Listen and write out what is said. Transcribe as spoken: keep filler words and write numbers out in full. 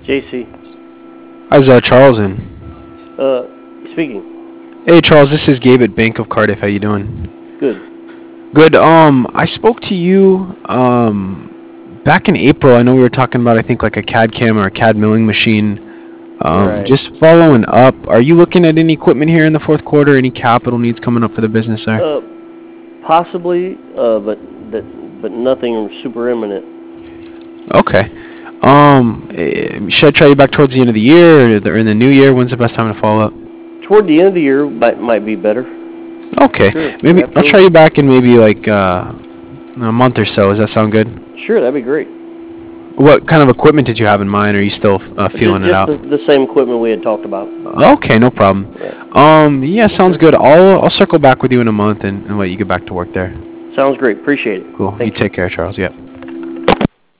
J C. How's uh, Charles in? Uh, speaking. Hey Charles, this is Gabe at Bank of Cardiff. How you doing? Good. Good. Um, I spoke to you um back in April. I know we were talking about I think like a C A D cam or a C A D milling machine. Um, Right. just following up. Are you looking at any equipment here in the fourth quarter? Any capital needs coming up for the business there? Uh, possibly. Uh, but that, but nothing super imminent. Okay. Um, eh, should I try you back towards the end of the year or in the new year? When's the best time to follow up? Toward the end of the year might might be better. Okay. Sure. Maybe I'll Absolutely. try you back in maybe like uh, a month or so. Does that sound good? Sure, that'd be great. What kind of equipment did you have in mind? Or are you still uh, Just, feeling it just out? the, the same equipment we had talked about. Okay, no problem. Right. Um, yeah, sounds good. I'll I'll circle back with you in a month and, and let you get back to work there. Sounds great. Appreciate it. Cool. Thank You take care, Charles. Yep.